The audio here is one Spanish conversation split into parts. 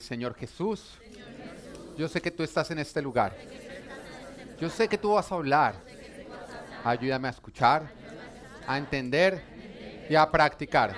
Señor Jesús, yo sé que tú estás en este lugar. Yo sé que tú vas a hablar. Ayúdame a escuchar, a entender y a practicar.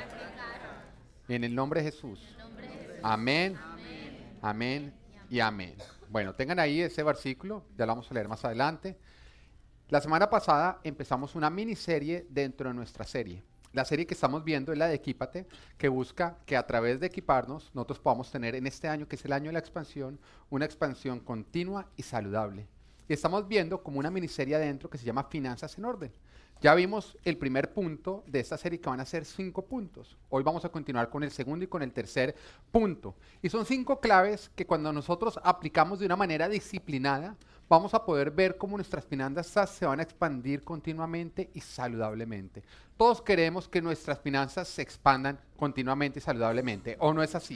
En el nombre de Jesús. Amén, amén y amén. Bueno, tengan ahí ese versículo, ya lo vamos a leer más adelante. La semana pasada empezamos una miniserie dentro de nuestra serie. La serie que estamos viendo es la de Equípate, que busca que a través de equiparnos nosotros podamos tener en este año, que es el año de la expansión, una expansión continua y saludable. Y estamos viendo como una miniserie adentro que se llama Finanzas en Orden. Ya vimos el primer punto de esta serie, que van a ser 5 puntos. Hoy vamos a continuar con el segundo y con el tercer punto. Y son 5 claves que cuando nosotros aplicamos de una manera disciplinada, vamos a poder ver cómo nuestras finanzas se van a expandir continuamente y saludablemente. Todos queremos que nuestras finanzas se expandan continuamente y saludablemente, ¿o no es así?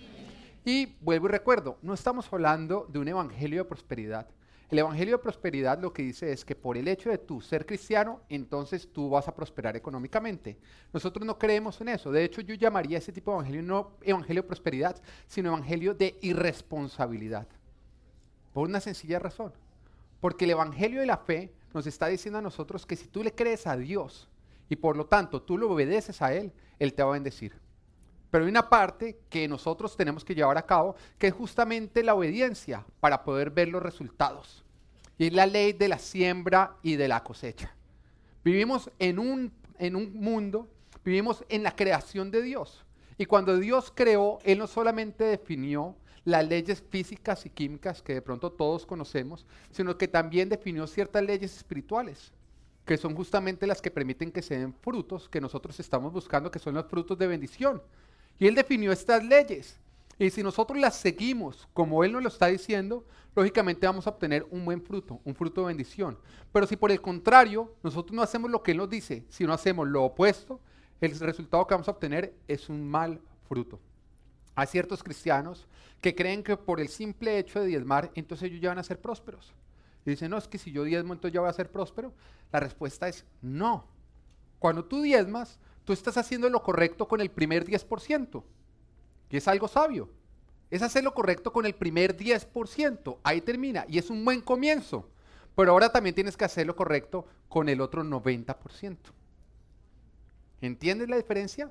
Y vuelvo y recuerdo, no estamos hablando de un evangelio de prosperidad. El evangelio de prosperidad lo que dice es que por el hecho de tú ser cristiano, entonces tú vas a prosperar económicamente. Nosotros no creemos en eso. De hecho, yo llamaría a ese tipo de evangelio no evangelio de prosperidad, sino evangelio de irresponsabilidad. Por una sencilla razón. Porque el evangelio de la fe nos está diciendo a nosotros que si tú le crees a Dios y por lo tanto tú lo obedeces a Él, Él te va a bendecir. Pero hay una parte que nosotros tenemos que llevar a cabo, que es justamente la obediencia para poder ver los resultados. Y es la ley de la siembra y de la cosecha. Vivimos en un mundo, vivimos en la creación de Dios. Y cuando Dios creó, Él no solamente definió las leyes físicas y químicas que de pronto todos conocemos, sino que también definió ciertas leyes espirituales, que son justamente las que permiten que se den frutos que nosotros estamos buscando, que son los frutos de bendición. Y Él definió estas leyes. Y si nosotros las seguimos como Él nos lo está diciendo, lógicamente vamos a obtener un buen fruto, un fruto de bendición. Pero si por el contrario, nosotros no hacemos lo que Él nos dice, si no hacemos lo opuesto, el resultado que vamos a obtener es un mal fruto. Hay ciertos cristianos que creen que por el simple hecho de diezmar, entonces ellos ya van a ser prósperos. Y dicen, no, es que si yo diezmo, entonces ya voy a ser próspero. La respuesta es no. Cuando tú diezmas, tú estás haciendo lo correcto con el primer 10%, que es algo sabio. Es hacer lo correcto con el primer 10%. Ahí termina. Y es un buen comienzo. Pero ahora también tienes que hacer lo correcto con el otro 90%. ¿Entiendes la diferencia?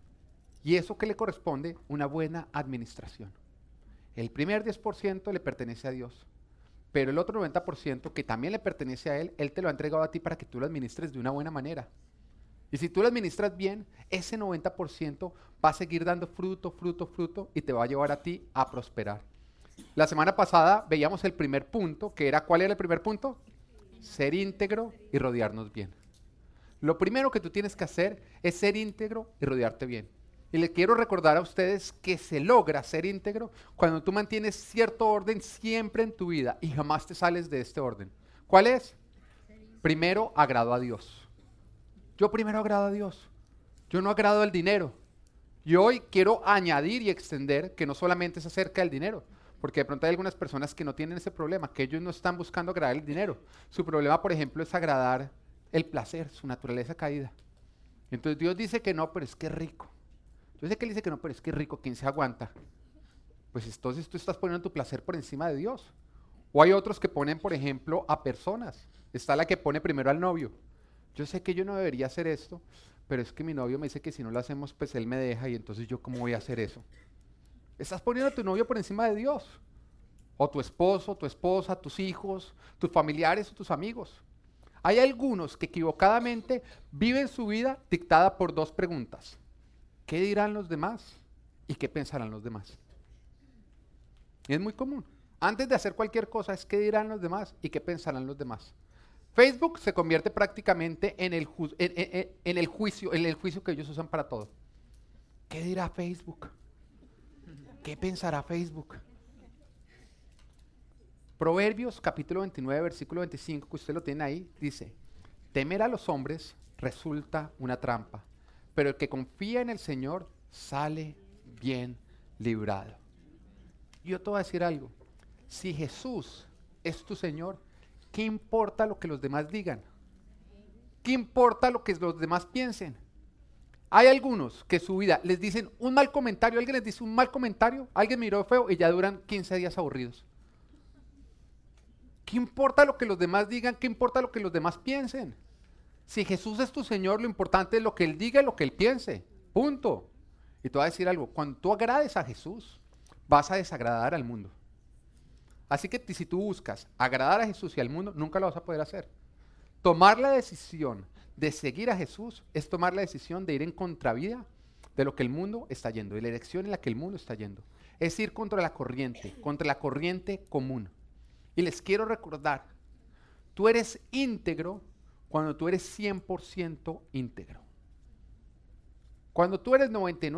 Y eso que le corresponde, una buena administración. El primer 10% le pertenece a Dios. Pero el otro 90% que también le pertenece a Él, Él te lo ha entregado a ti para que tú lo administres de una buena manera. Y si tú lo administras bien, ese 90% va a seguir dando fruto, fruto, fruto y te va a llevar a ti a prosperar. La semana pasada veíamos el primer punto, que era, ¿cuál era el primer punto? Ser íntegro y rodearnos bien. Lo primero que tú tienes que hacer es ser íntegro y rodearte bien. Y le quiero recordar a ustedes que se logra ser íntegro cuando tú mantienes cierto orden siempre en tu vida y jamás te sales de este orden. ¿Cuál es? Primero, agrado a Dios. Yo primero agrado a Dios. Yo no agrado al dinero. Y hoy quiero añadir y extender que no solamente es acerca del dinero, porque de pronto hay algunas personas que no tienen ese problema, que ellos no están buscando agradar el dinero. Su problema, por ejemplo, es agradar el placer, su naturaleza caída. Entonces Dios dice que no, pero es que es rico. Yo sé que Él dice que no, pero es que es rico, ¿quién se aguanta? Pues entonces tú estás poniendo tu placer por encima de Dios. O hay otros que ponen, por ejemplo, a personas. Está la que pone primero al novio. Yo sé que yo no debería hacer esto, pero es que mi novio me dice que si no lo hacemos, pues él me deja y entonces yo ¿cómo voy a hacer eso? Estás poniendo a tu novio por encima de Dios. O tu esposo, tu esposa, tus hijos, tus familiares o tus amigos. Hay algunos que equivocadamente viven su vida dictada por 2 preguntas. ¿Qué dirán los demás? ¿Y qué pensarán los demás? Y es muy común. Antes de hacer cualquier cosa es qué dirán los demás y qué pensarán los demás. Facebook se convierte prácticamente en el juicio que ellos usan para todo. ¿Qué dirá Facebook? ¿Qué pensará Facebook? Proverbios capítulo 29, versículo 25, que usted lo tiene ahí, dice, temer a los hombres resulta una trampa, pero el que confía en el Señor sale bien librado. Yo te voy a decir algo, si Jesús es tu Señor, ¿qué importa lo que los demás digan? ¿Qué importa lo que los demás piensen? Hay algunos que su vida les dicen un mal comentario, alguien les dice un mal comentario, alguien miró feo y ya duran 15 días aburridos. ¿Qué importa lo que los demás digan? ¿Qué importa lo que los demás piensen? Si Jesús es tu Señor, lo importante es lo que Él diga y lo que Él piense. Punto. Y te voy a decir algo, cuando tú agrades a Jesús, vas a desagradar al mundo. Así que si tú buscas agradar a Jesús y al mundo, nunca lo vas a poder hacer. Tomar la decisión de seguir a Jesús es tomar la decisión de ir en contravía de lo que el mundo está yendo, de la dirección en la que el mundo está yendo. Es ir contra la corriente común. Y les quiero recordar, tú eres íntegro cuando tú eres 100% íntegro. Cuando tú eres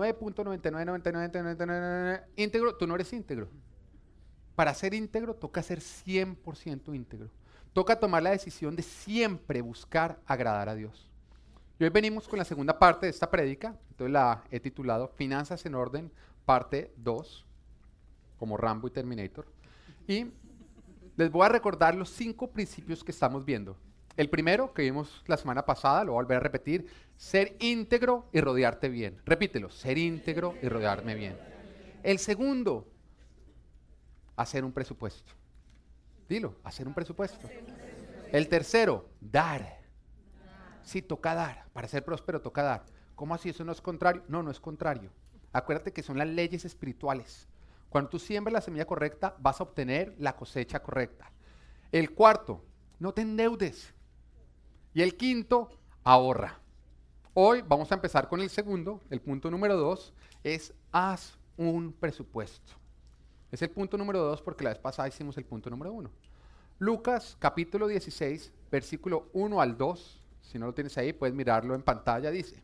99.999999 íntegro, tú no eres íntegro. Para ser íntegro toca ser 100% íntegro. Toca tomar la decisión de siempre buscar agradar a Dios. Y hoy venimos con la segunda parte de esta prédica, entonces la he titulado Finanzas en Orden, parte 2, como Rambo y Terminator. Y les voy a recordar los 5 principios que estamos viendo. El primero, que vimos la semana pasada, lo voy a volver a repetir, ser íntegro y rodearte bien. Repítelo, ser íntegro y rodearme bien. El segundo, hacer un presupuesto. Dilo, hacer un presupuesto. El tercero, dar. Sí, toca dar. Para ser próspero toca dar. ¿Cómo así? ¿Eso no es contrario? No, no es contrario. Acuérdate que son las leyes espirituales. Cuando tú siembras la semilla correcta, vas a obtener la cosecha correcta. El cuarto, no te endeudes. Y el quinto, ahorra. Hoy vamos a empezar con el segundo. El punto número 2 es haz un presupuesto. Es el punto número 2 porque la vez pasada hicimos el punto número 1. Lucas capítulo 16, versículo 1 al 2. Si no lo tienes ahí, puedes mirarlo en pantalla. Dice,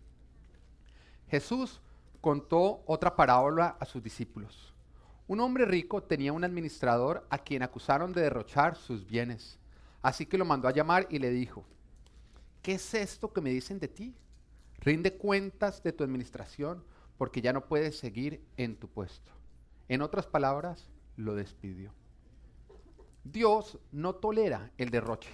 Jesús contó otra parábola a sus discípulos. Un hombre rico tenía un administrador a quien acusaron de derrochar sus bienes. Así que lo mandó a llamar y le dijo, ¿qué es esto que me dicen de ti? Rinde cuentas de tu administración porque ya no puedes seguir en tu puesto. En otras palabras, lo despidió. Dios no tolera el derroche,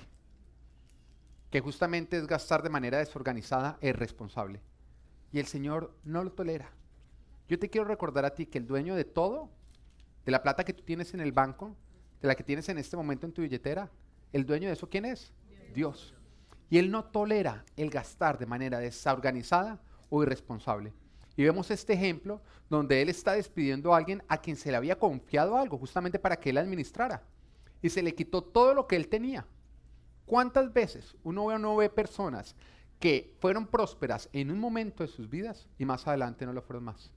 que justamente es gastar de manera desorganizada e irresponsable. Y el Señor no lo tolera. Yo te quiero recordar a ti que el dueño de todo, de la plata que tú tienes en el banco, de la que tienes en este momento en tu billetera, el dueño de eso, ¿quién es? Dios. Y Él no tolera el gastar de manera desorganizada o irresponsable. Y vemos este ejemplo donde Él está despidiendo a alguien a quien se le había confiado algo, justamente para que Él administrara. Y se le quitó todo lo que Él tenía. ¿Cuántas veces uno ve personas que fueron prósperas en un momento de sus vidas y más adelante no lo fueron más?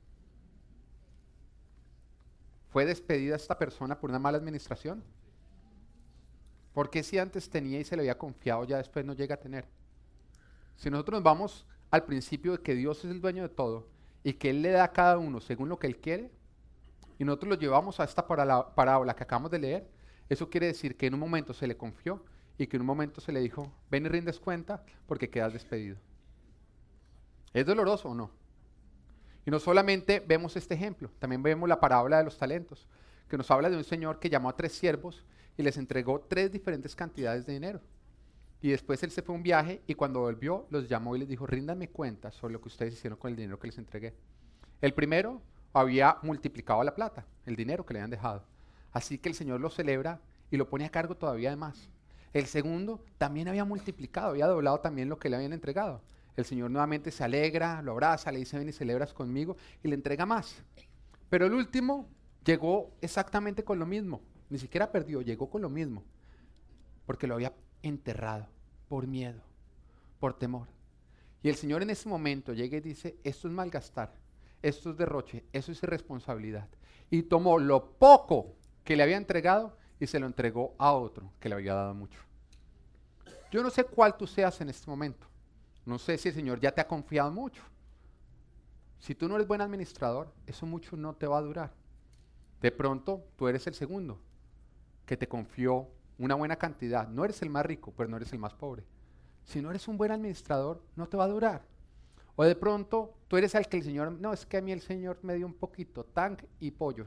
¿Fue despedida esta persona por una mala administración? ¿Por qué si antes tenía y se le había confiado, ya después no llega a tener? Si nosotros nos vamos al principio de que Dios es el dueño de todo y que Él le da a cada uno según lo que Él quiere, y nosotros lo llevamos a esta parábola que acabamos de leer, eso quiere decir que en un momento se le confió y que en un momento se le dijo, ven y rindes cuenta porque quedas despedido. ¿Es doloroso o no? Y no solamente vemos este ejemplo, también vemos la parábola de los talentos, que nos habla de un señor que llamó a 3 siervos y les entregó 3 diferentes cantidades de dinero. Y después él se fue a un viaje y cuando volvió los llamó y les dijo, ríndanme cuenta sobre lo que ustedes hicieron con el dinero que les entregué. El primero había multiplicado la plata, el dinero que le habían dejado. Así que el Señor lo celebra y lo pone a cargo todavía de más. El segundo también había multiplicado, había doblado también lo que le habían entregado. El Señor nuevamente se alegra, lo abraza, le dice, ven y celebras conmigo y le entrega más. Pero el último llegó exactamente con lo mismo. Ni siquiera perdió, llegó con lo mismo. Porque lo había enterrado por miedo, por temor. Y el Señor en ese momento llega y dice, esto es malgastar, esto es derroche, eso es irresponsabilidad. Y tomó lo poco que le había entregado y se lo entregó a otro que le había dado mucho. Yo no sé cuál tú seas en este momento. No sé si el Señor ya te ha confiado mucho. Si tú no eres buen administrador, eso mucho no te va a durar. De pronto, tú eres el segundo que te confió una buena cantidad. No eres el más rico, pero no eres el más pobre. Si no eres un buen administrador, no te va a durar. O de pronto, tú eres el que el Señor, no, es que a mí el Señor me dio un poquito, tank y pollo.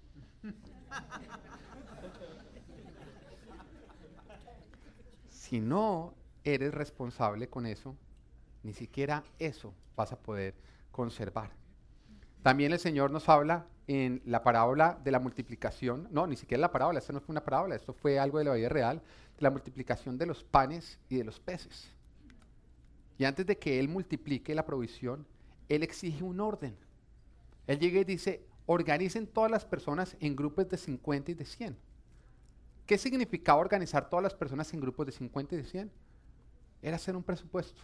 Si no eres responsable con eso, ni siquiera eso vas a poder conservar. También el Señor nos habla en la parábola de la multiplicación, no, ni siquiera la parábola, esta no fue una parábola, esto fue algo de la vida real, de la multiplicación de los panes y de los peces. Y antes de que Él multiplique la provisión, Él exige un orden. Él llega y dice, organicen todas las personas en grupos de 50 y de 100. ¿Qué significaba organizar todas las personas en grupos de 50 y de 100? Era hacer un presupuesto.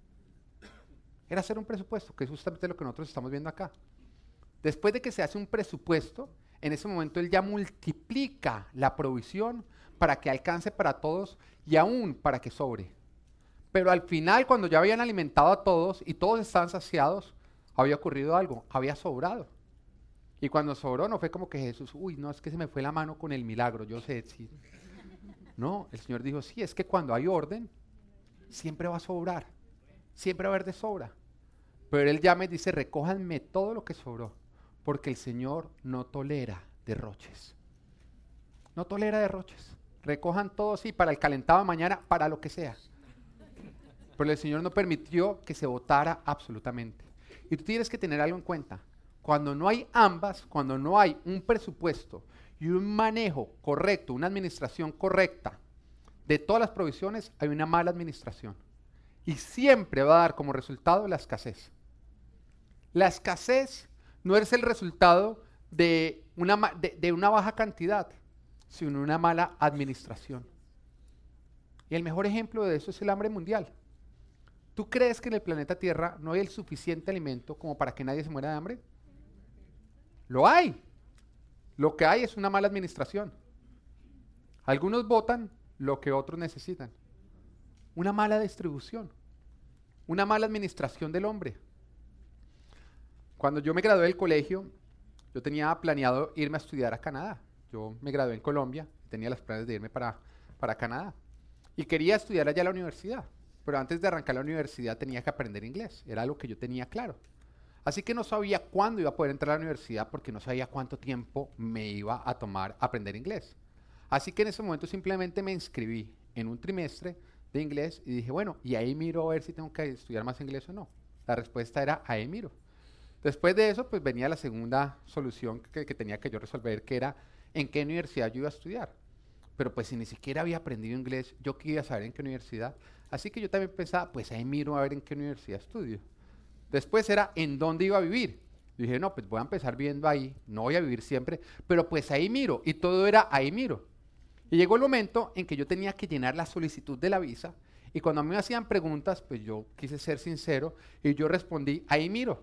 Era hacer un presupuesto, que es justamente lo que nosotros estamos viendo acá. Después de que se hace un presupuesto, en ese momento Él ya multiplica la provisión para que alcance para todos y aún para que sobre. Pero al final, cuando ya habían alimentado a todos y todos estaban saciados, había ocurrido algo, había sobrado. Y cuando sobró no fue como que Jesús, uy, no, es que se me fue la mano con el milagro, yo sé. Sí. No, el Señor dijo, sí, es que cuando hay orden, siempre va a sobrar, siempre va a haber de sobra. Pero Él ya me dice, recójanme todo lo que sobró, porque el Señor no tolera derroches. No tolera derroches. Recojan todo, sí, para el calentado de mañana, para lo que sea. Pero el Señor no permitió que se botara absolutamente. Y tú tienes que tener algo en cuenta. Cuando no hay ambas, cuando no hay un presupuesto y un manejo correcto, una administración correcta de todas las provisiones, hay una mala administración. Y siempre va a dar como resultado la escasez. La escasez no es el resultado de una baja cantidad, sino una mala administración. Y el mejor ejemplo de eso es el hambre mundial. ¿Tú crees que en el planeta Tierra no hay el suficiente alimento como para que nadie se muera de hambre? Lo hay. Lo que hay es una mala administración. Algunos votan lo que otros necesitan. Una mala distribución. Una mala administración del hombre. Cuando yo me gradué del colegio, yo tenía planeado irme a estudiar a Canadá. Yo me gradué en Colombia, tenía los planes de irme para Canadá. Y quería estudiar allá en la universidad. Pero antes de arrancar la universidad tenía que aprender inglés. Era algo que yo tenía claro. Así que no sabía cuándo iba a poder entrar a la universidad porque no sabía cuánto tiempo me iba a tomar aprender inglés. Así que en ese momento simplemente me inscribí en un trimestre de inglés y dije, bueno, y ahí miro a ver si tengo que estudiar más inglés o no. La respuesta era, ahí miro. Después de eso, pues venía la segunda solución que tenía que yo resolver, que era en qué universidad yo iba a estudiar. Pero pues si ni siquiera había aprendido inglés, yo quería saber en qué universidad. Así que yo también pensaba, pues ahí miro a ver en qué universidad estudio. Después era en dónde iba a vivir. Yo dije, no, pues voy a empezar viendo ahí, no voy a vivir siempre, pero pues ahí miro. Y todo era ahí miro. Y llegó el momento en que yo tenía que llenar la solicitud de la visa. Y cuando a mí me hacían preguntas, pues yo quise ser sincero y yo respondí, ahí miro.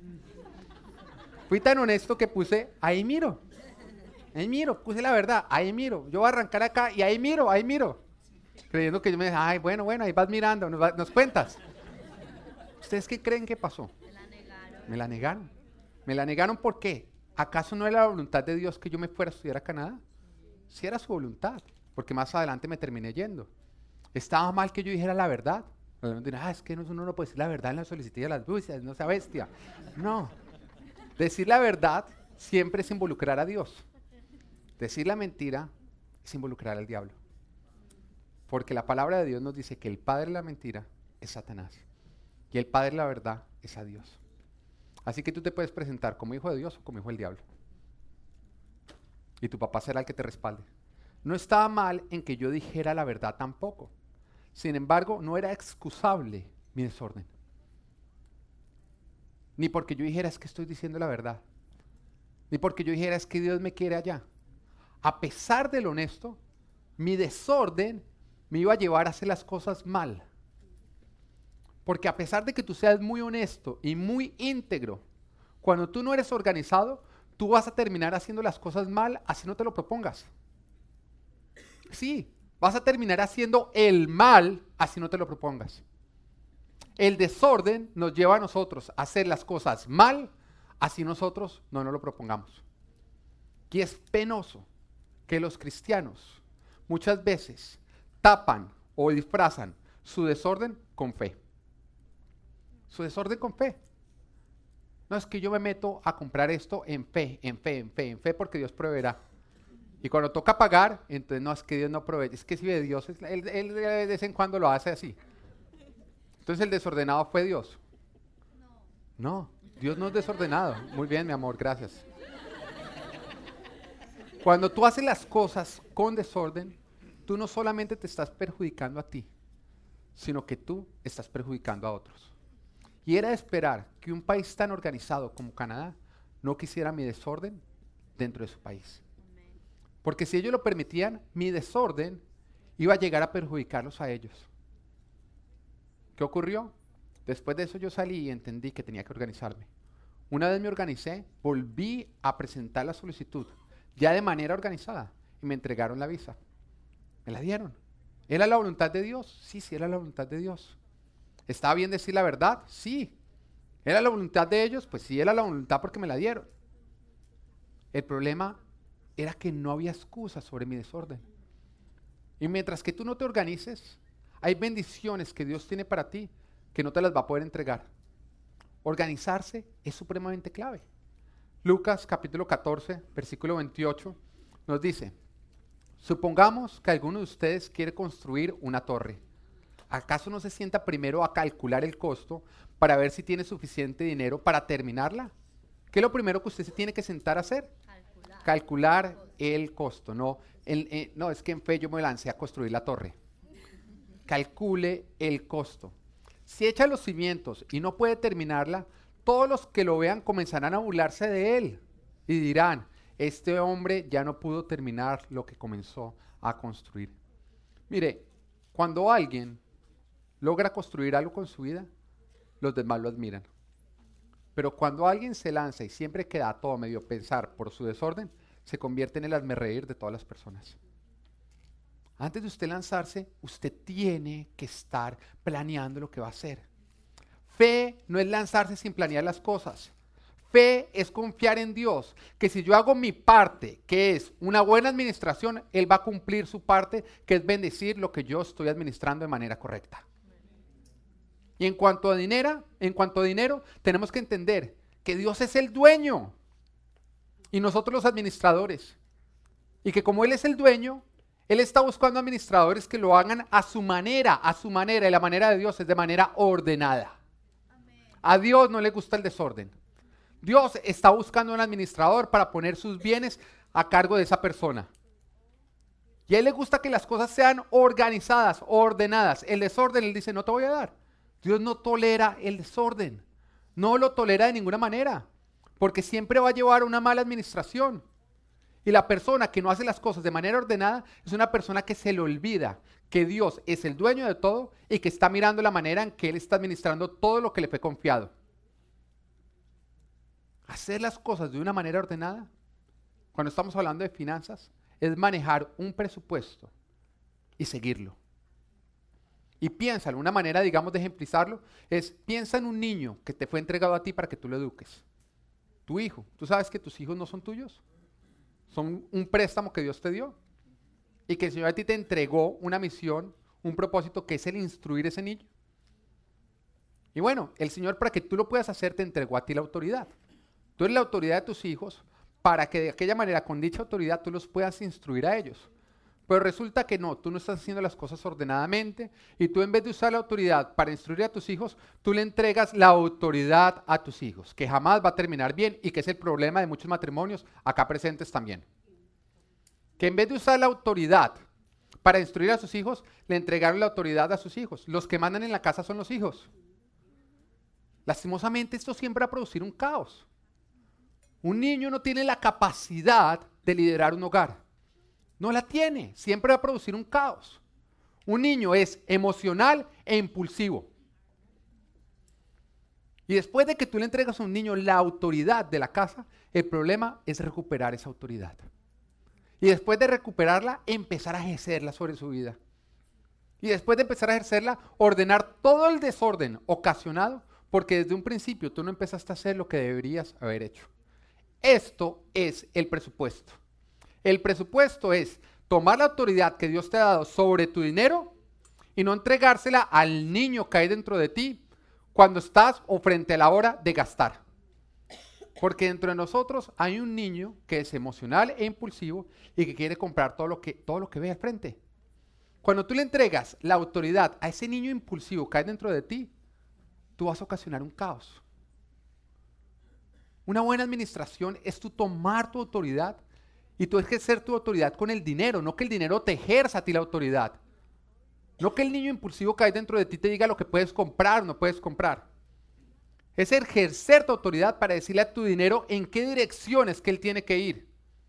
Fui tan honesto que puse, ahí miro. Ahí miro, puse la verdad, ahí miro. Yo voy a arrancar acá y ahí miro, ahí miro. Creyendo que yo me dije, ay, bueno, ahí vas mirando, nos cuentas. ¿Ustedes qué creen que pasó? Me la negaron. Me la negaron ¿por qué? ¿Acaso no era la voluntad de Dios que yo me fuera a estudiar a Canadá? Sí era su voluntad, porque más adelante me terminé yendo. ¿Estaba mal que yo dijera la verdad? Es que uno no puede decir la verdad en la solicitud de las buses, no sea bestia. No. Decir la verdad siempre es involucrar a Dios. Decir la mentira es involucrar al diablo. Porque la palabra de Dios nos dice que el padre de la mentira es Satanás. Y el padre de la verdad es a Dios. Así que tú te puedes presentar como hijo de Dios o como hijo del diablo. Y tu papá será el que te respalde. No estaba mal en que yo dijera la verdad tampoco. Sin embargo, no era excusable mi desorden. Ni porque yo dijera es que estoy diciendo la verdad. Ni porque yo dijera es que Dios me quiere allá. A pesar de lo honesto, mi desorden me iba a llevar a hacer las cosas mal. Porque a pesar de que tú seas muy honesto y muy íntegro, cuando tú no eres organizado, tú vas a terminar haciendo las cosas mal, así no te lo propongas. Sí, vas a terminar haciendo el mal, así no te lo propongas. El desorden nos lleva a nosotros a hacer las cosas mal, así nosotros no nos lo propongamos. Y es penoso que los cristianos muchas veces tapan o disfrazan su desorden con fe. Su desorden con fe. No es que yo me meto a comprar esto en fe, porque Dios proveerá. Y cuando toca pagar, entonces no, es que Dios no provee. Es que si de Dios, él de vez en cuando lo hace así. Entonces el desordenado fue Dios. No, Dios no es desordenado. Muy bien, mi amor, gracias. Cuando tú haces las cosas con desorden, tú no solamente te estás perjudicando a ti, sino que tú estás perjudicando a otros. Y era de esperar que un país tan organizado como Canadá no quisiera mi desorden dentro de su país. Porque si ellos lo permitían, mi desorden iba a llegar a perjudicarlos a ellos. ¿Qué ocurrió? Después de eso yo salí y entendí que tenía que organizarme. Una vez me organicé, volví a presentar la solicitud, ya de manera organizada, y me entregaron la visa. Me la dieron. ¿Era la voluntad de Dios? Sí, sí, era la voluntad de Dios. ¿Estaba bien decir la verdad? Sí. ¿Era la voluntad de ellos? Pues sí, era la voluntad porque me la dieron. El problema era que no había excusa sobre mi desorden. Y mientras que tú no te organices, hay bendiciones que Dios tiene para ti que no te las va a poder entregar. Organizarse es supremamente clave. Lucas capítulo 14, versículo 28 nos dice: supongamos que alguno de ustedes quiere construir una torre. ¿Acaso no se sienta primero a calcular el costo para ver si tiene suficiente dinero para terminarla? ¿Qué es lo primero que usted se tiene que sentar a hacer? Calcular el costo. No, no, es que en fe yo me lancé a construir la torre. Calcule el costo. Si echa los cimientos y no puede terminarla, todos los que lo vean comenzarán a burlarse de él y dirán: este hombre ya no pudo terminar lo que comenzó a construir. Mire, cuando alguien logra construir algo con su vida, los demás lo admiran. Pero cuando alguien se lanza y siempre queda todo medio pensar por su desorden, se convierte en el hazmerreír de todas las personas. Antes de usted lanzarse, usted tiene que estar planeando lo que va a hacer. Fe no es lanzarse sin planear las cosas. Fe es confiar en Dios, que si yo hago mi parte, que es una buena administración, Él va a cumplir su parte, que es bendecir lo que yo estoy administrando de manera correcta. Y en cuanto a dinero, tenemos que entender que Dios es el dueño y nosotros los administradores. Y que como Él es el dueño, Él está buscando administradores que lo hagan a su manera, y la manera de Dios es de manera ordenada. A Dios no le gusta el desorden. Dios está buscando un administrador para poner sus bienes a cargo de esa persona. Y a Él le gusta que las cosas sean organizadas, ordenadas. El desorden, Él dice: no te voy a dar. Dios no tolera el desorden. No lo tolera de ninguna manera. Porque siempre va a llevar a una mala administración. Y la persona que no hace las cosas de manera ordenada es una persona que se le olvida que Dios es el dueño de todo y que está mirando la manera en que Él está administrando todo lo que le fue confiado. Hacer las cosas de una manera ordenada, cuando estamos hablando de finanzas, es manejar un presupuesto y seguirlo. Y piénsalo, una manera, digamos, de ejemplizarlo es: piensa en un niño que te fue entregado a ti para que tú lo eduques. Tu hijo. ¿Tú sabes que tus hijos no son tuyos? Son un préstamo que Dios te dio. Y que el Señor a ti te entregó una misión, un propósito, que es el instruir a ese niño. Y bueno, el Señor, para que tú lo puedas hacer, te entregó a ti la autoridad. Tú eres la autoridad de tus hijos para que de aquella manera, con dicha autoridad, tú los puedas instruir a ellos. Pero resulta que no, tú no estás haciendo las cosas ordenadamente y tú, en vez de usar la autoridad para instruir a tus hijos, tú le entregas la autoridad a tus hijos, que jamás va a terminar bien y que es el problema de muchos matrimonios acá presentes también. Que en vez de usar la autoridad para instruir a sus hijos, le entregaron la autoridad a sus hijos. Los que mandan en la casa son los hijos. Lastimosamente, esto siempre va a producir un caos. Un niño no tiene la capacidad de liderar un hogar. No la tiene, siempre va a producir un caos. Un niño es emocional e impulsivo. Y después de que tú le entregas a un niño la autoridad de la casa, el problema es recuperar esa autoridad. Y después de recuperarla, empezar a ejercerla sobre su vida. Y después de empezar a ejercerla, ordenar todo el desorden ocasionado, porque desde un principio tú no empezaste a hacer lo que deberías haber hecho. Esto es el presupuesto. El presupuesto es tomar la autoridad que Dios te ha dado sobre tu dinero y no entregársela al niño que hay dentro de ti cuando estás o frente a la hora de gastar. Porque dentro de nosotros hay un niño que es emocional e impulsivo y que quiere comprar todo lo que ve al frente. Cuando tú le entregas la autoridad a ese niño impulsivo que hay dentro de ti, tú vas a ocasionar un caos. Una buena administración es tú tomar tu autoridad y tú ejercer tu autoridad con el dinero, no que el dinero te ejerza a ti la autoridad. No que el niño impulsivo que hay dentro de ti te diga lo que puedes comprar o no puedes comprar. Es ejercer tu autoridad para decirle a tu dinero en qué dirección es que él tiene que ir.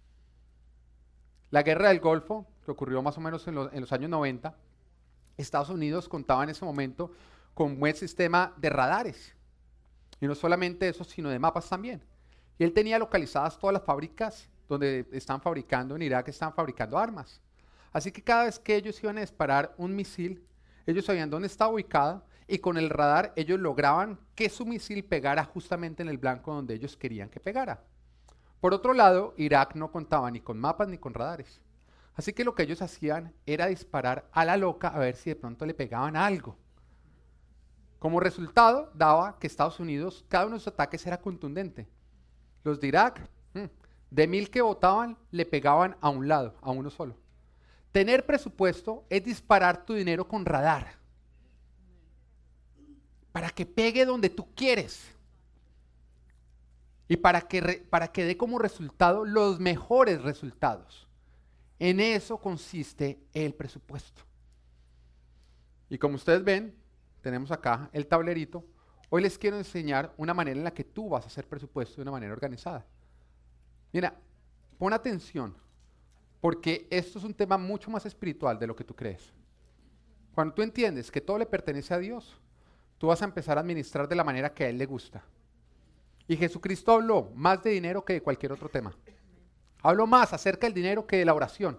La guerra del Golfo, que ocurrió más o menos en los años 90, Estados Unidos contaba en ese momento con un buen sistema de radares. Y no solamente eso, sino de mapas también. Y él tenía localizadas todas las fábricas donde están fabricando en Irak, están fabricando armas. Así que cada vez que ellos iban a disparar un misil, ellos sabían dónde estaba ubicada y con el radar ellos lograban que su misil pegara justamente en el blanco donde ellos querían que pegara. Por otro lado, Irak no contaba ni con mapas ni con radares. Así que lo que ellos hacían era disparar a la loca a ver si de pronto le pegaban algo. Como resultado, daba que Estados Unidos, cada uno de sus ataques era contundente. Los de Irak, de 1000 que votaban, le pegaban a un lado, a uno solo. Tener presupuesto es disparar tu dinero con radar. Para que pegue donde tú quieres. Y para que dé como resultado los mejores resultados. En eso consiste el presupuesto. Y como ustedes ven, tenemos acá el tablerito. Hoy les quiero enseñar una manera en la que tú vas a hacer presupuesto de una manera organizada. Mira, pon atención, porque esto es un tema mucho más espiritual de lo que tú crees. Cuando tú entiendes que todo le pertenece a Dios, tú vas a empezar a administrar de la manera que a Él le gusta. Y Jesucristo habló más de dinero que de cualquier otro tema. Habló más acerca del dinero que de la oración.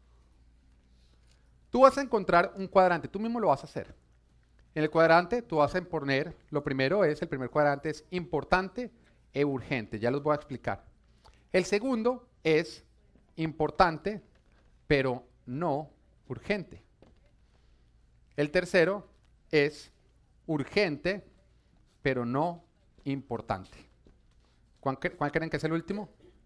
Tú vas a encontrar un cuadrante, tú mismo lo vas a hacer. En el cuadrante tú vas a poner, el primer cuadrante es importante e urgente, ya los voy a explicar. El segundo es importante, pero no urgente. El tercero es urgente, pero no importante. ¿Cuál creen que es el último?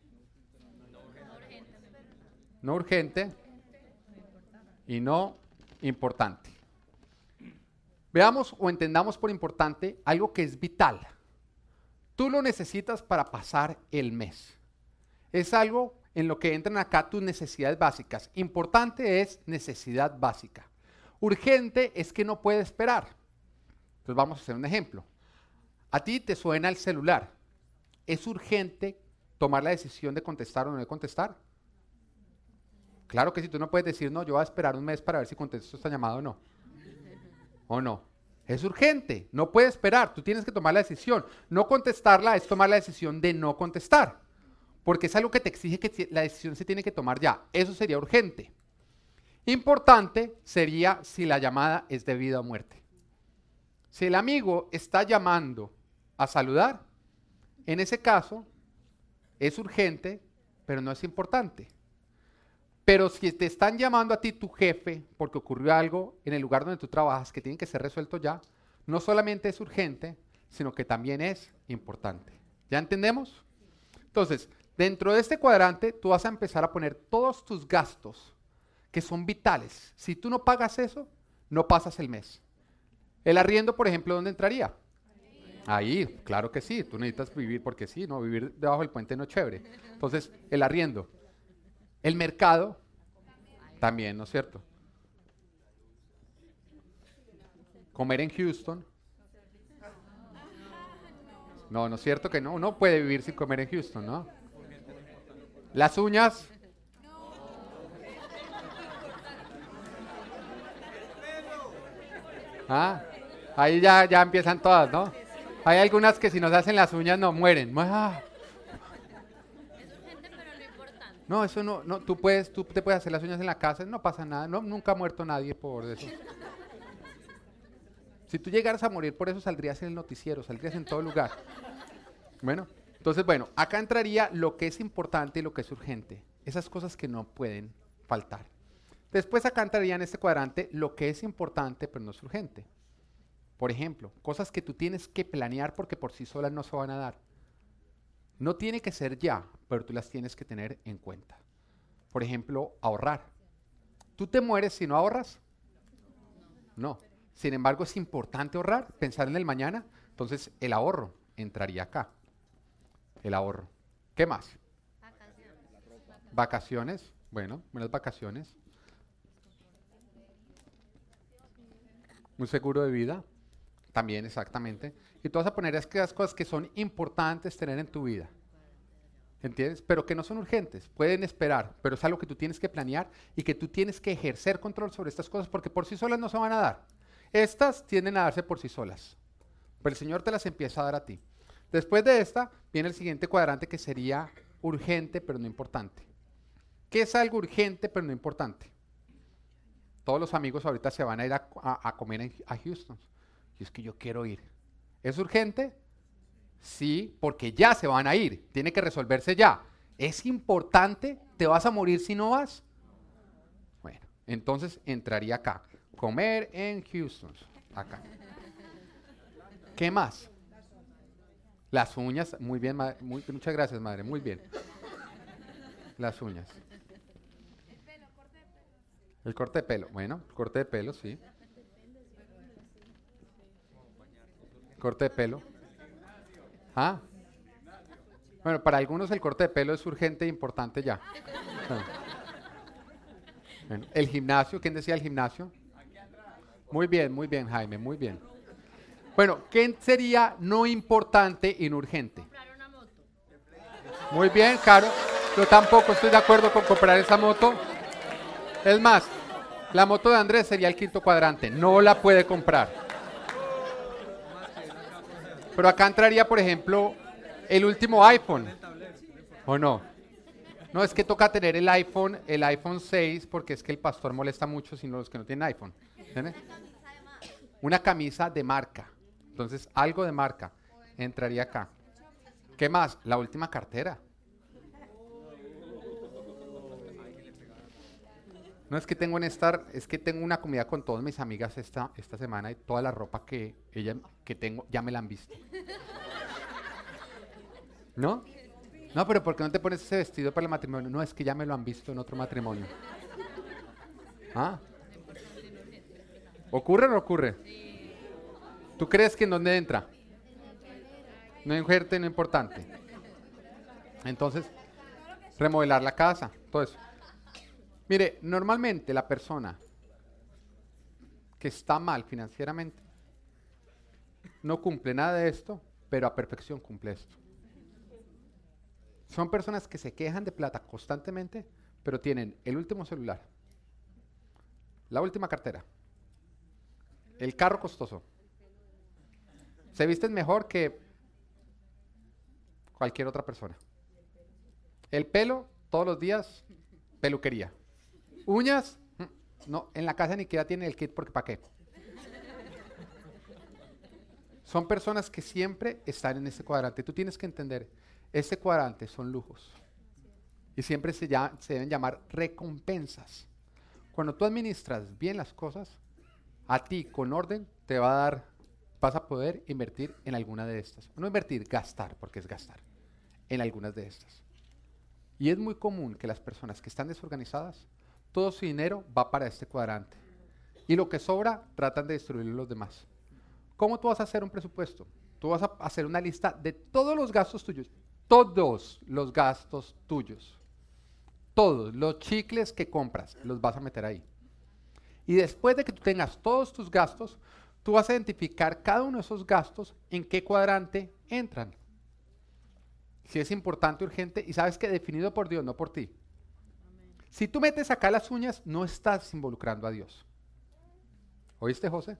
No urgente y no importante. Veamos o entendamos por importante algo que es vital. Tú lo necesitas para pasar el mes. Es algo en lo que entran acá tus necesidades básicas. Importante es necesidad básica. Urgente es que no puede esperar. Entonces vamos a hacer un ejemplo. A ti te suena el celular. ¿Es urgente tomar la decisión de contestar o no de contestar? Claro que si tú no puedes decir, no, yo voy a esperar un mes para ver si contesto esta llamada o no. ¿O no? Es urgente, no puede esperar, tú tienes que tomar la decisión. No contestarla es tomar la decisión de no contestar, porque es algo que te exige que la decisión se tiene que tomar ya. Eso sería urgente. Importante sería si la llamada es de vida o muerte. Si el amigo está llamando a saludar, en ese caso es urgente, pero no es importante. Pero si te están llamando a ti tu jefe porque ocurrió algo en el lugar donde tú trabajas que tiene que ser resuelto ya, no solamente es urgente, sino que también es importante. ¿Ya entendemos? Entonces, dentro de este cuadrante tú vas a empezar a poner todos tus gastos que son vitales. Si tú no pagas eso, no pasas el mes. El arriendo, por ejemplo, ¿dónde entraría? Ahí, claro que sí. Tú necesitas vivir porque sí, ¿no? Vivir debajo del puente no es chévere. Entonces, el arriendo. El mercado, también, ¿no es cierto? Comer en Houston. No, ¿no es cierto que no? Uno puede vivir sin comer en Houston, ¿no? Las uñas. Ah, ahí ya empiezan todas, ¿no? Hay algunas que si no se hacen las uñas no mueren. Ah. No, eso no, tú te puedes hacer las uñas en la casa, no pasa nada, no, nunca ha muerto nadie por eso. Si tú llegaras a morir por eso, saldrías en el noticiero, saldrías en todo lugar. Bueno, entonces, acá entraría lo que es importante y lo que es urgente. Esas cosas que no pueden faltar. Después acá entraría en este cuadrante lo que es importante, pero no es urgente. Por ejemplo, cosas que tú tienes que planear porque por sí solas no se van a dar. No tiene que ser ya, pero tú las tienes que tener en cuenta. Por ejemplo, ahorrar. ¿Tú te mueres si no ahorras? No. Sin embargo, es importante ahorrar, pensar en el mañana. Entonces, el ahorro entraría acá. El ahorro. ¿Qué más? Vacaciones. Bueno, menos vacaciones. Un seguro de vida. También, exactamente. Y tú vas a poner aquellas cosas que son importantes tener en tu vida. ¿Entiendes? Pero que no son urgentes, pueden esperar, pero es algo que tú tienes que planear y que tú tienes que ejercer control sobre estas cosas porque por sí solas no se van a dar. Estas tienden a darse por sí solas, pero el Señor te las empieza a dar a ti. Después de esta viene el siguiente cuadrante que sería urgente pero no importante. ¿Qué es algo urgente pero no importante? Todos los amigos ahorita se van a ir a comer a Houston y es que yo quiero ir. ¿Es urgente? Sí, porque ya se van a ir, tiene que resolverse ya. ¿Es importante? ¿Te vas a morir si no vas? Bueno, entonces entraría acá. Comer en Houston, acá. ¿Qué más? Las uñas, muy bien, muchas gracias, madre, muy bien. Las uñas. El corte de pelo, bueno, el corte de pelo, sí. Corte de pelo. ¿Ah? Bueno, para algunos el corte de pelo es urgente e importante ya. Bueno, el gimnasio, ¿quién decía el gimnasio? Muy bien, Jaime, muy bien. Bueno, ¿qué sería no importante y no urgente? Muy bien, Caro. Yo tampoco estoy de acuerdo con comprar esa moto. Es más, la moto de Andrés sería el quinto cuadrante. No la puede comprar. Pero acá entraría, por ejemplo, el último iPhone. ¿O no? No, es que toca tener el iPhone 6, porque es que el pastor molesta mucho sino los que no tienen iPhone. ¿Entiendes? Una camisa de marca. Entonces, algo de marca entraría acá. ¿Qué más? La última cartera. No es que tengo es que tengo una comida con todas mis amigas esta semana y toda la ropa que tengo ya me la han visto. ¿No? No, pero ¿por qué no te pones ese vestido para el matrimonio? No, es que ya me lo han visto en otro matrimonio. ¿Ah? ¿Ocurre o no ocurre? ¿Tú crees que en dónde entra? No injerte, no importante. Entonces, remodelar la casa, todo eso. Mire, normalmente la persona que está mal financieramente no cumple nada de esto, pero a perfección cumple esto. Son personas que se quejan de plata constantemente, pero tienen el último celular, la última cartera, el carro costoso. Se visten mejor que cualquier otra persona. El pelo, todos los días, peluquería. Uñas, no, en la casa ni siquiera tienen el kit porque ¿para qué? Son personas que siempre están en ese cuadrante. Tú tienes que entender, ese cuadrante son lujos. Y siempre se deben llamar recompensas. Cuando tú administras bien las cosas, a ti con orden te va a dar, vas a poder invertir en alguna de estas. No invertir, gastar, porque es gastar, en algunas de estas. Y es muy común que las personas que están desorganizadas, todo su dinero va para este cuadrante. Y lo que sobra, tratan de destruirlo los demás. ¿Cómo tú vas a hacer un presupuesto? Tú vas a hacer una lista de todos los gastos tuyos. Todos los gastos tuyos. Todos los chicles que compras, los vas a meter ahí. Y después de que tú tengas todos tus gastos, tú vas a identificar cada uno de esos gastos en qué cuadrante entran. Si es importante, urgente, y sabes que definido por Dios, no por ti. Si tú metes acá las uñas, no estás involucrando a Dios. ¿Oíste, José?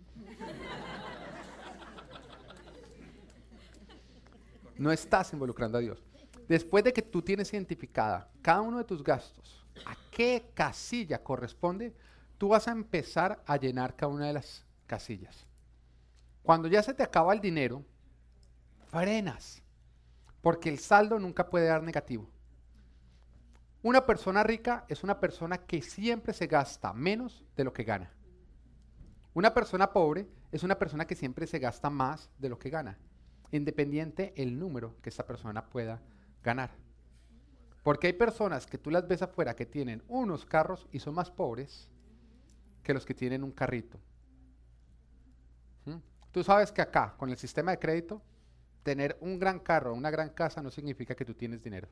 No estás involucrando a Dios. Después de que tú tienes identificada cada uno de tus gastos, a qué casilla corresponde, tú vas a empezar a llenar cada una de las casillas. Cuando ya se te acaba el dinero, frenas, porque el saldo nunca puede dar negativo. Una persona rica es una persona que siempre se gasta menos de lo que gana. Una persona pobre es una persona que siempre se gasta más de lo que gana, independiente el número que esta persona pueda ganar. Porque hay personas que tú las ves afuera que tienen unos carros y son más pobres que los que tienen un carrito. Tú sabes que acá, con el sistema de crédito, tener un gran carro, una gran casa no significa que tú tienes dinero.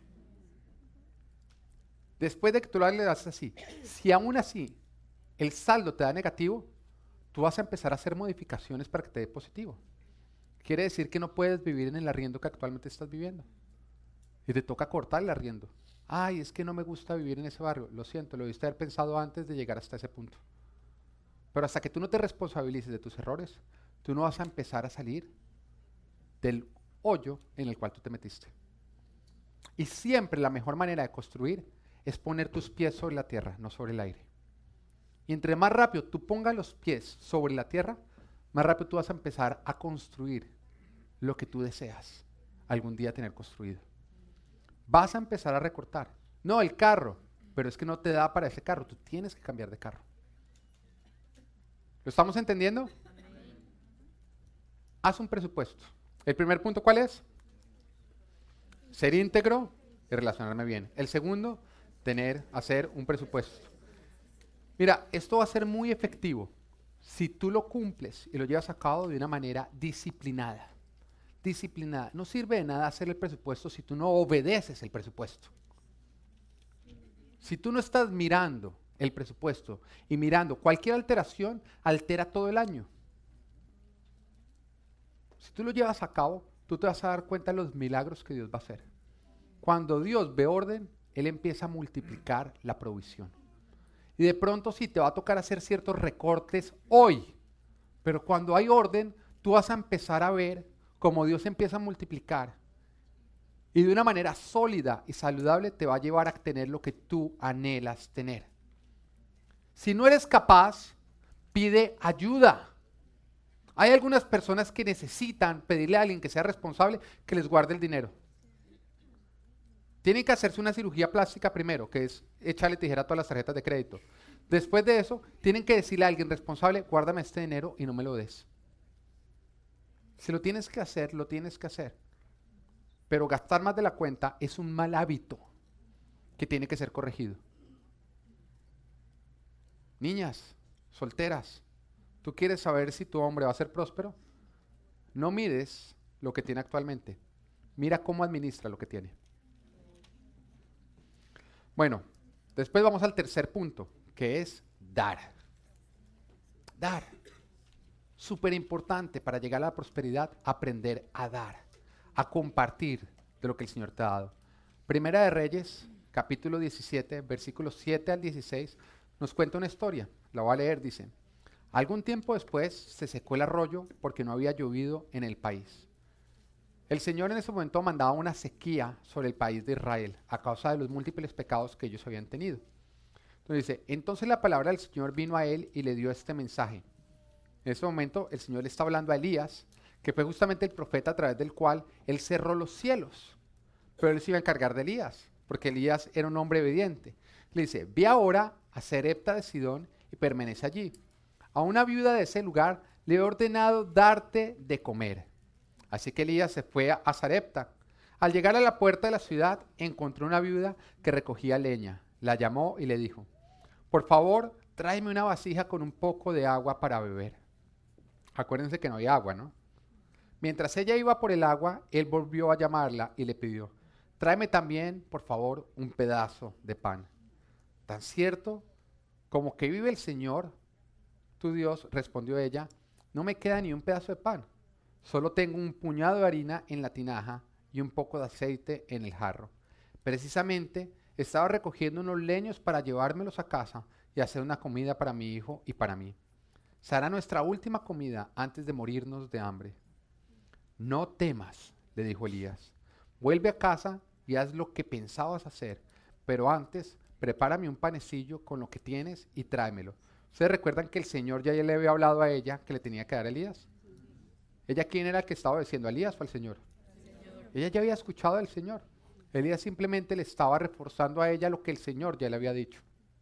Después de que tú le das así, si aún así el saldo te da negativo, tú vas a empezar a hacer modificaciones para que te dé positivo. Quiere decir que no puedes vivir en el arriendo que actualmente estás viviendo. Y te toca cortar el arriendo. Ay, es que no me gusta vivir en ese barrio. Lo siento, lo debiste haber pensado antes de llegar hasta ese punto. Pero hasta que tú no te responsabilices de tus errores, tú no vas a empezar a salir del hoyo en el cual tú te metiste. Y siempre la mejor manera de construir es poner tus pies sobre la tierra, no sobre el aire. Y entre más rápido tú pongas los pies sobre la tierra, más rápido tú vas a empezar a construir lo que tú deseas algún día tener construido. Vas a empezar a recortar. No, el carro, pero es que no te da para ese carro, tú tienes que cambiar de carro. ¿Lo estamos entendiendo? Haz un presupuesto. El primer punto, ¿cuál es? Ser íntegro y relacionarme bien. El segundo, hacer un presupuesto. Mira, esto va a ser muy efectivo si tú lo cumples y lo llevas a cabo de una manera disciplinada. Disciplinada. No sirve de nada hacer el presupuesto si tú no obedeces el presupuesto. Si tú no estás mirando el presupuesto y mirando cualquier alteración, altera todo el año. Si tú lo llevas a cabo, tú te vas a dar cuenta de los milagros que Dios va a hacer. Cuando Dios ve orden, Él empieza a multiplicar la provisión. Y de pronto sí, te va a tocar hacer ciertos recortes hoy. Pero cuando hay orden, tú vas a empezar a ver cómo Dios empieza a multiplicar. Y de una manera sólida y saludable te va a llevar a tener lo que tú anhelas tener. Si no eres capaz, pide ayuda. Hay algunas personas que necesitan pedirle a alguien que sea responsable que les guarde el dinero. Tienen que hacerse una cirugía plástica primero, que es echarle tijera a todas las tarjetas de crédito. Después de eso, tienen que decirle a alguien responsable, guárdame este dinero y no me lo des. Si lo tienes que hacer, lo tienes que hacer. Pero gastar más de la cuenta es un mal hábito que tiene que ser corregido. Niñas, solteras, ¿tú quieres saber si tu hombre va a ser próspero? No mires lo que tiene actualmente. Mira cómo administra lo que tiene. Bueno, después vamos al tercer punto, que es dar. Dar. Súper importante para llegar a la prosperidad, aprender a dar, a compartir de lo que el Señor te ha dado. Primera de Reyes, capítulo 17, versículos 7 al 16, nos cuenta una historia. La voy a leer, dice. Algún tiempo después se secó el arroyo porque no había llovido en el país. El Señor en ese momento mandaba una sequía sobre el país de Israel a causa de los múltiples pecados que ellos habían tenido. Entonces dice, entonces la palabra del Señor vino a él y le dio este mensaje. En ese momento el Señor le está hablando a Elías, que fue justamente el profeta a través del cual él cerró los cielos. Pero él se iba a encargar de Elías, porque Elías era un hombre obediente. Le dice, ve ahora a Sarepta de Sidón y permanece allí. A una viuda de ese lugar le he ordenado darte de comer. Así que Elías se fue a Sarepta. Al llegar a la puerta de la ciudad, encontró una viuda que recogía leña. La llamó y le dijo, por favor, tráeme una vasija con un poco de agua para beber. Acuérdense que no había agua, ¿no? Mientras ella iba por el agua, él volvió a llamarla y le pidió, tráeme también, por favor, un pedazo de pan. Tan cierto como que vive el Señor, tu Dios, respondió ella, no me queda ni un pedazo de pan. Solo tengo un puñado de harina en la tinaja y un poco de aceite en el jarro. Precisamente estaba recogiendo unos leños para llevármelos a casa y hacer una comida para mi hijo y para mí. Será nuestra última comida antes de morirnos de hambre. No temas, le dijo Elías. Vuelve a casa y haz lo que pensabas hacer, pero antes prepárame un panecillo con lo que tienes y tráemelo. ¿Ustedes recuerdan que el Señor ya le había hablado a ella que le tenía que dar a Elías? ¿Ella quién era el que estaba diciendo? ¿A Elías o al Señor? Ella ya había escuchado al Señor. Elías simplemente le estaba reforzando a ella lo que el Señor ya le había dicho.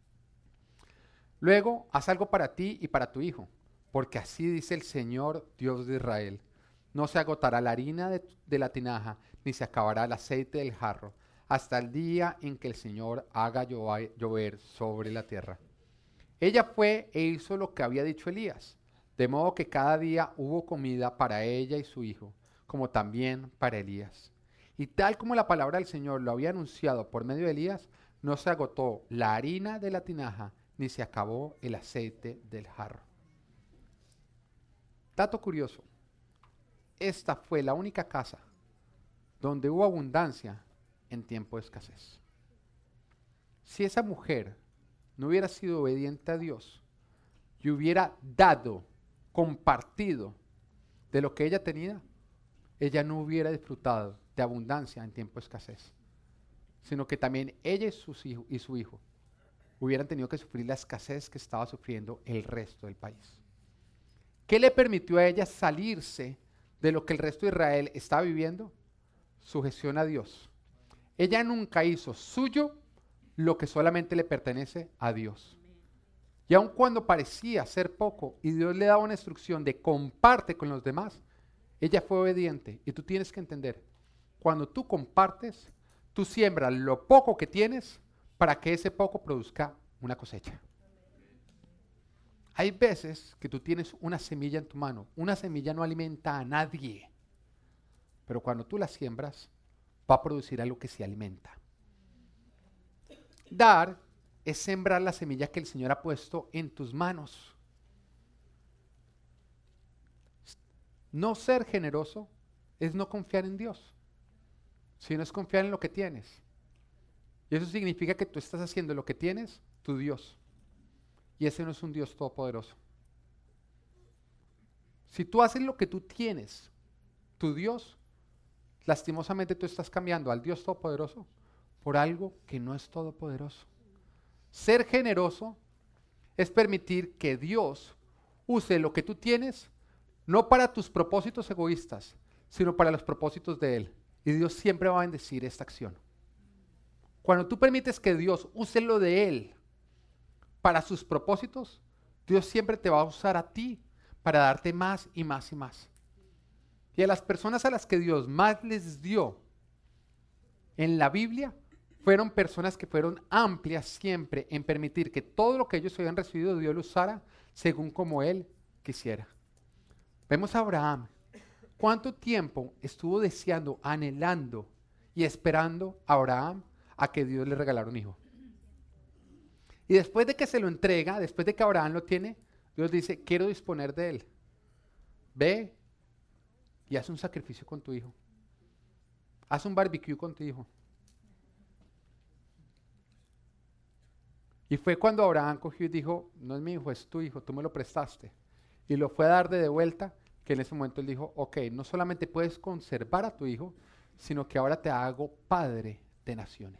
Luego, haz algo para ti y para tu hijo, porque así dice el Señor, Dios de Israel. No se agotará la harina de la tinaja, ni se acabará el aceite del jarro, hasta el día en que el Señor haga llover sobre la tierra. Ella fue e hizo lo que había dicho Elías, de modo que cada día hubo comida para ella y su hijo. como también para Elías. Y tal como la palabra del Señor lo había anunciado por medio de Elías, no se agotó la harina de la tinaja, ni se acabó el aceite del jarro. Dato curioso, esta fue la única casa donde hubo abundancia en tiempo de escasez. Si esa mujer no hubiera sido obediente a Dios y hubiera dado, compartido de lo que ella tenía, ella no hubiera disfrutado de abundancia en tiempo de escasez, sino que también ella y su hijo hubieran tenido que sufrir la escasez que estaba sufriendo el resto del país. ¿Qué le permitió a ella salirse de lo que el resto de Israel estaba viviendo? Sujeción a Dios. Ella nunca hizo suyo lo que solamente le pertenece a Dios. Y aun cuando parecía ser poco y Dios le daba una instrucción de comparte con los demás, ella fue obediente. Y tú tienes que entender, cuando tú compartes, tú siembras lo poco que tienes para que ese poco produzca una cosecha. Hay veces que tú tienes una semilla en tu mano. Una semilla no alimenta a nadie. Pero cuando tú la siembras, va a producir algo que se alimenta. Dar es sembrar la semilla que el Señor ha puesto en tus manos. No ser generoso es no confiar en Dios, sino es confiar en lo que tienes. Y eso significa que tú estás haciendo lo que tienes, tu Dios. Y ese no es un Dios todopoderoso. Si tú haces lo que tú tienes, tu Dios, lastimosamente tú estás cambiando al Dios todopoderoso por algo que no es todopoderoso. Ser generoso es permitir que Dios use lo que tú tienes, no para tus propósitos egoístas, sino para los propósitos de Él. Y Dios siempre va a bendecir esta acción. Cuando tú permites que Dios use lo de Él para sus propósitos, Dios siempre te va a usar a ti para darte más y más y más. Y a las personas a las que Dios más les dio en la Biblia, fueron personas que fueron amplias siempre en permitir que todo lo que ellos habían recibido Dios lo usara según como Él quisiera. Vemos a Abraham. ¿Cuánto tiempo estuvo deseando, anhelando y esperando a Abraham a que Dios le regalara un hijo? Y después de que se lo entrega, después de que Abraham lo tiene, Dios dice, quiero disponer de él. Ve y haz un sacrificio con tu hijo. Haz un barbecue con tu hijo. Y fue cuando Abraham cogió y dijo, no es mi hijo, es tu hijo, tú me lo prestaste. Y lo fue a dar de vuelta, que en ese momento él dijo, ok, no solamente puedes conservar a tu hijo, sino que ahora te hago padre de naciones.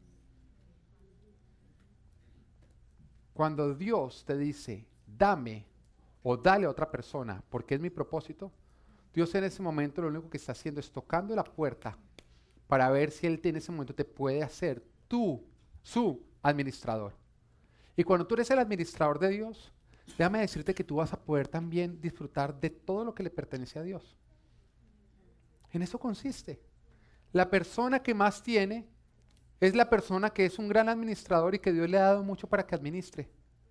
Cuando Dios te dice, dame o dale a otra persona, porque es mi propósito, Dios en ese momento lo único que está haciendo es tocando la puerta para ver si Él en ese momento te puede hacer su administrador. Y cuando tú eres el administrador de Dios, déjame decirte que tú vas a poder también disfrutar de todo lo que le pertenece a Dios. En eso consiste. La persona que más tiene es la persona que es un gran administrador y que Dios le ha dado mucho para que administre.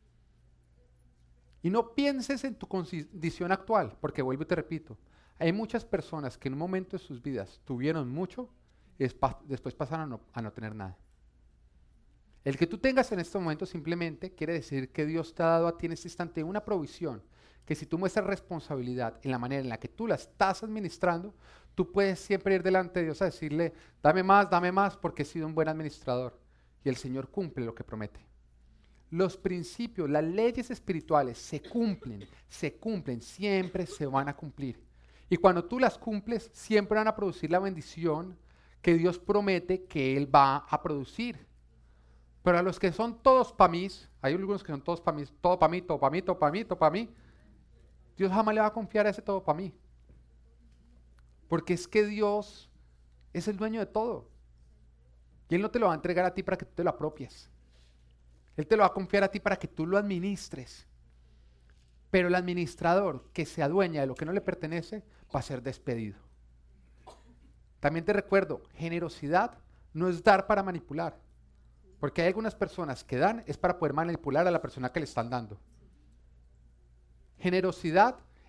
Y no pienses en tu condición actual, porque vuelvo y te repito, hay muchas personas que en un momento de sus vidas tuvieron mucho y después pasaron a no tener nada. El que tú tengas en este momento simplemente quiere decir que Dios te ha dado a ti en este instante una provisión, que si tú muestras responsabilidad en la manera en la que tú la estás administrando, tú puedes siempre ir delante de Dios a decirle, dame más porque he sido un buen administrador. Y el Señor cumple lo que promete. Los principios, las leyes espirituales se cumplen, siempre se van a cumplir. Y cuando tú las cumples, siempre van a producir la bendición que Dios promete que Él va a producir. Pero a los que son todos para mí, hay algunos que son todos para mí, todo para mí, todo para mí, todo para mí, todo para mí, Dios jamás le va a confiar a ese todo para mí. Porque es que Dios es el dueño de todo. Y Él no te lo va a entregar a ti para que tú te lo apropies. Él te lo va a confiar a ti para que tú lo administres. Pero el administrador que se adueña de lo que no le pertenece va a ser despedido. También te recuerdo, generosidad no es dar para manipular. Porque hay algunas personas que dan es para poder manipular a la persona que le están dando. Generosidad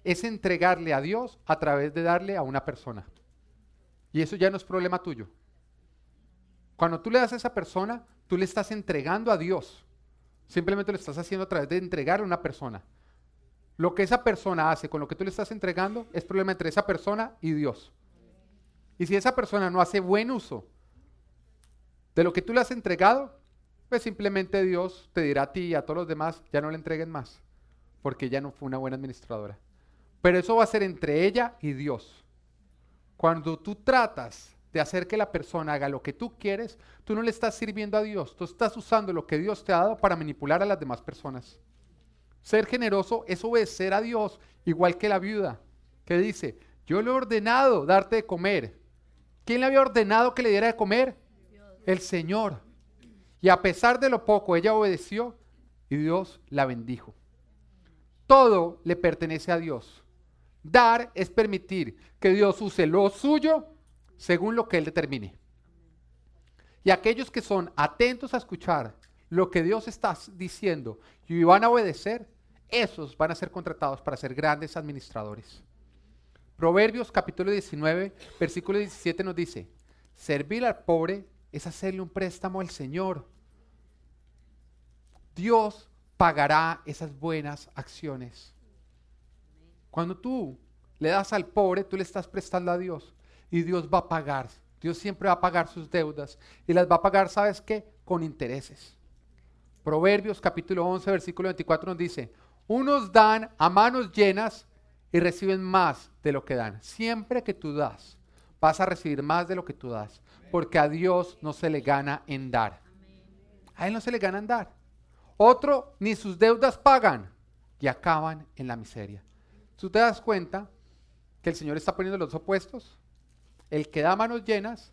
es entregarle a Dios a través de darle a una persona. Y eso ya no es problema tuyo. Cuando tú le das a esa persona, tú le estás entregando a Dios. Simplemente lo estás haciendo a través de entregarle a una persona. Lo que esa persona hace con lo que tú le estás entregando es problema entre esa persona y Dios. Y si esa persona no hace buen uso de lo que tú le has entregado, pues simplemente Dios te dirá a ti y a todos los demás, ya no le entreguen más, porque ella no fue una buena administradora. Pero eso va a ser entre ella y Dios. Cuando tú tratas de hacer que la persona haga lo que tú quieres, tú no le estás sirviendo a Dios, tú estás usando lo que Dios te ha dado para manipular a las demás personas. Ser generoso es obedecer a Dios, igual que la viuda, que dice, yo le he ordenado darte de comer. ¿Quién le había ordenado que le diera de comer? Dios. El Señor. Y a pesar de lo poco, ella obedeció y Dios la bendijo. Todo le pertenece a Dios. Dar es permitir que Dios use lo suyo según lo que Él determine. Y aquellos que son atentos a escuchar lo que Dios está diciendo y van a obedecer, esos van a ser contratados para ser grandes administradores. Proverbios capítulo 19, versículo 17 nos dice, servir al pobre es hacerle un préstamo al Señor. Dios pagará esas buenas acciones. Cuando tú le das al pobre, tú le estás prestando a Dios y Dios va a pagar. Dios siempre va a pagar sus deudas y las va a pagar, ¿sabes qué? Con intereses. Proverbios capítulo 11, versículo 24 nos dice, unos dan a manos llenas y reciben más de lo que dan. Siempre que tú das, vas a recibir más de lo que tú das, porque a Dios no se le gana en dar. A Él no se le gana en dar. Otro, ni sus deudas pagan y acaban en la miseria. ¿Tú te das cuenta que el Señor está poniendo los dos opuestos? El que da manos llenas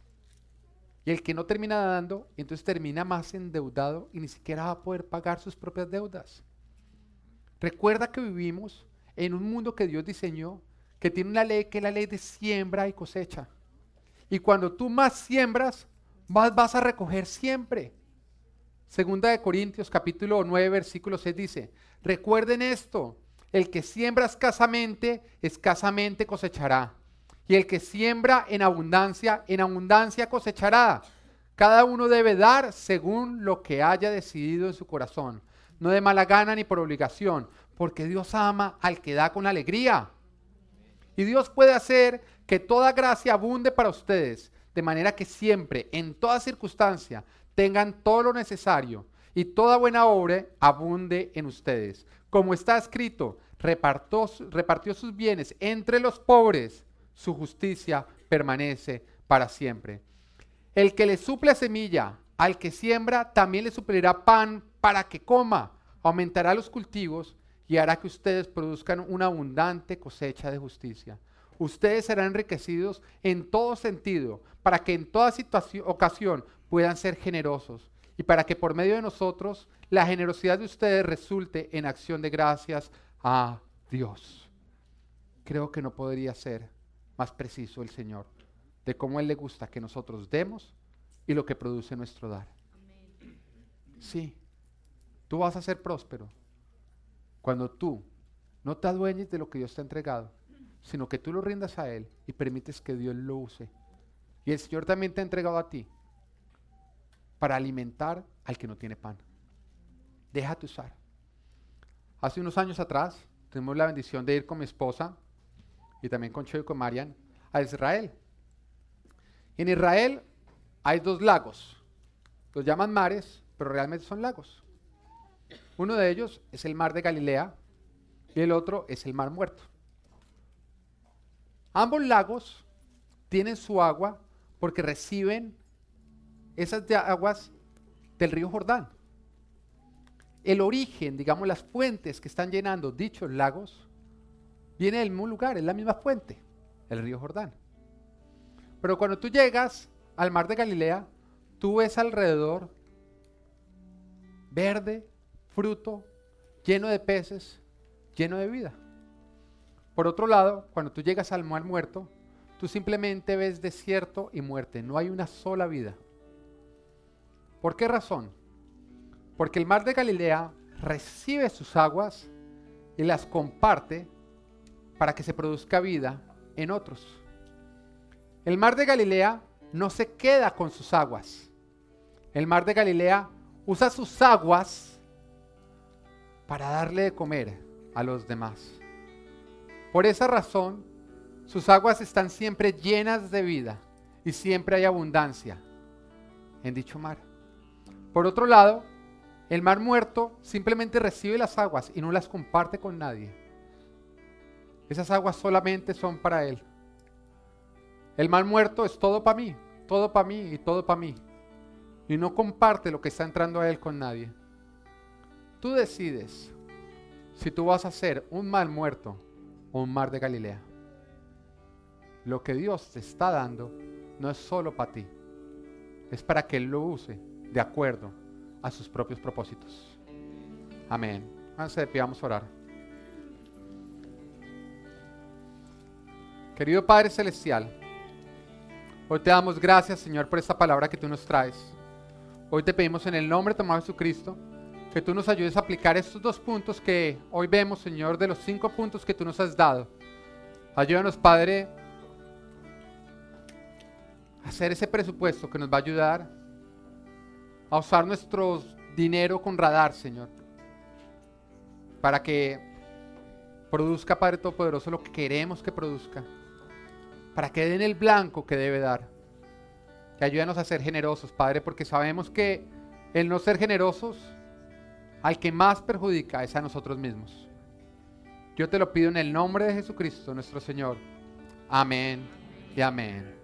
y el que no termina dando, entonces termina más endeudado y ni siquiera va a poder pagar sus propias deudas. Recuerda que vivimos en un mundo que Dios diseñó, que tiene una ley que es la ley de siembra y cosecha. Y cuando tú más siembras, más vas a recoger siempre. Segunda de Corintios capítulo 9, versículo 6 dice, recuerden esto, el que siembra escasamente cosechará. Y el que siembra en abundancia cosechará. Cada uno debe dar según lo que haya decidido en su corazón. No de mala gana ni por obligación, porque Dios ama al que da con alegría. Y Dios puede hacer que toda gracia abunde para ustedes, de manera que siempre, en toda circunstancia, tengan todo lo necesario y toda buena obra abunde en ustedes. Como está escrito, repartió sus bienes entre los pobres, su justicia permanece para siempre. El que le suple semilla al que siembra, también le suplirá pan para que coma, aumentará los cultivos y hará que ustedes produzcan una abundante cosecha de justicia. Ustedes serán enriquecidos en todo sentido, para que en toda ocasión puedan ser generosos y para que por medio de nosotros la generosidad de ustedes resulte en acción de gracias a Dios. Creo que no podría ser más preciso el Señor de cómo a Él le gusta que nosotros demos y lo que produce nuestro dar. Amén. Sí, tú vas a ser próspero cuando tú no te adueñes de lo que Dios te ha entregado, sino que tú lo rindas a Él y permites que Dios lo use. Y el Señor también te ha entregado a ti para alimentar al que no tiene pan. Déjate usar. Hace unos años atrás tuvimos la bendición de ir con mi esposa y también con Cheo y con Marian a Israel. En Israel hay dos lagos. Los llaman mares, pero realmente son lagos. Uno de ellos es el mar de Galilea y el otro es el mar Muerto. Ambos lagos tienen su agua porque reciben esas aguas del río Jordán. El origen, digamos, las fuentes que están llenando dichos lagos, viene del mismo lugar, es la misma fuente, el río Jordán. Pero cuando tú llegas al mar de Galilea, tú ves alrededor verde, fruto, lleno de peces, lleno de vida. Por otro lado, cuando tú llegas al mar Muerto, tú simplemente ves desierto y muerte, no hay una sola vida. ¿Por qué razón? Porque el mar de Galilea recibe sus aguas y las comparte para que se produzca vida en otros. El mar de Galilea no se queda con sus aguas. El mar de Galilea usa sus aguas para darle de comer a los demás. Por esa razón, sus aguas están siempre llenas de vida y siempre hay abundancia en dicho mar. Por otro lado, el mar muerto simplemente recibe las aguas y no las comparte con nadie. Esas aguas solamente son para él. El mar muerto es todo para mí, todo para mí y todo para mí. Y no comparte lo que está entrando a él con nadie. Tú decides si tú vas a ser un mar muerto o un mar de Galilea. Lo que Dios te está dando no es solo para ti, es para que Él lo use de acuerdo a sus propios propósitos. Amén. Antes de pie, vamos a orar. Querido Padre Celestial, hoy te damos gracias, Señor, por esta palabra que tú nos traes. Hoy te pedimos en el nombre de tu amado Jesucristo que tú nos ayudes a aplicar estos 2 puntos que hoy vemos, Señor, de los 5 puntos que tú nos has dado. Ayúdanos, Padre, a hacer ese presupuesto que nos va a ayudar a usar nuestro dinero con radar, Señor, para que produzca, Padre Todopoderoso, lo que queremos que produzca, para que den el blanco que debe dar. Que ayúdanos a ser generosos, Padre, porque sabemos que el no ser generosos, al que más perjudica es a nosotros mismos. Yo te lo pido en el nombre de Jesucristo, nuestro Señor. Amén y amén.